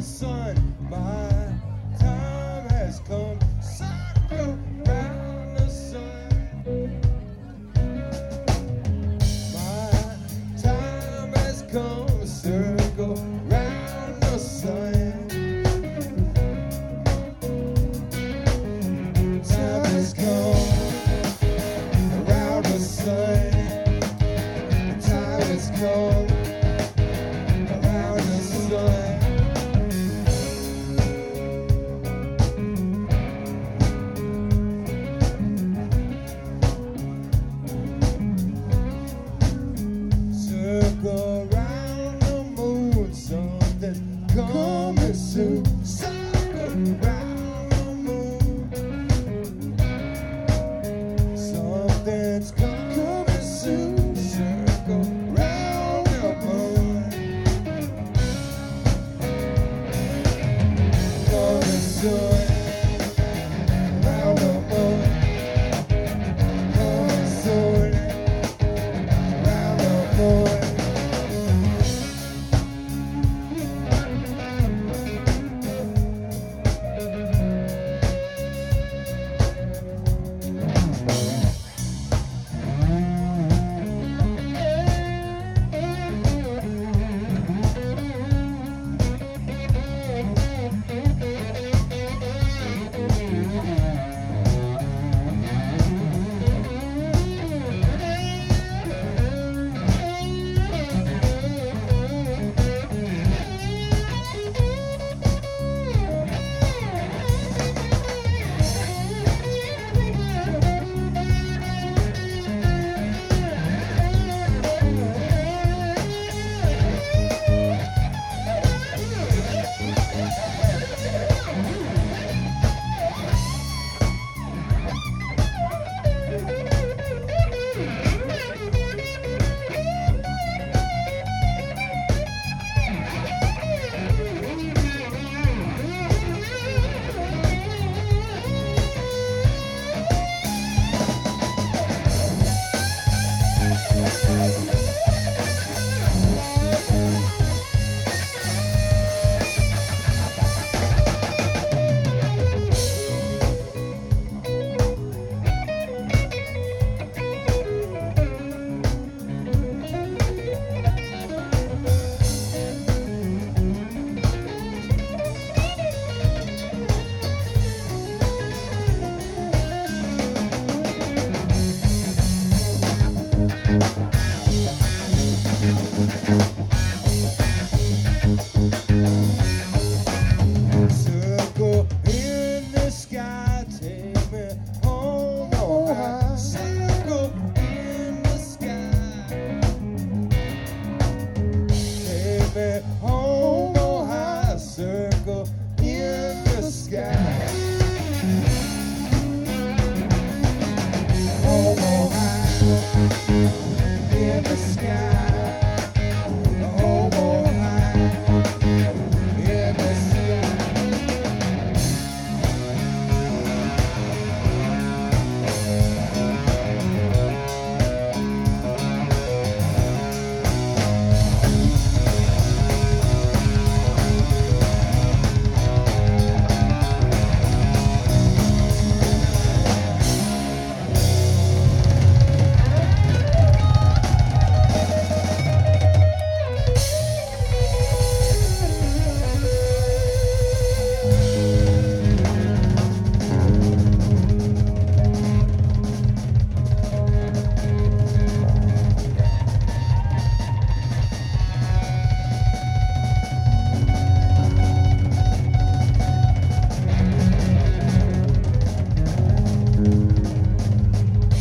sun. My time has come. Circle round the sun. My time has come. Circle round the sun. Time has come around the sun. Time has come around the sun. Circle around the moon, something's coming soon. Circle around the moon, something's coming soon. Circle around the moon, coming soon. Around the moon, coming soon. Around the moon. Circle in the sky, take me home on high. Circle in the sky, take me home on high. Circle in the sky, home on high in the sky.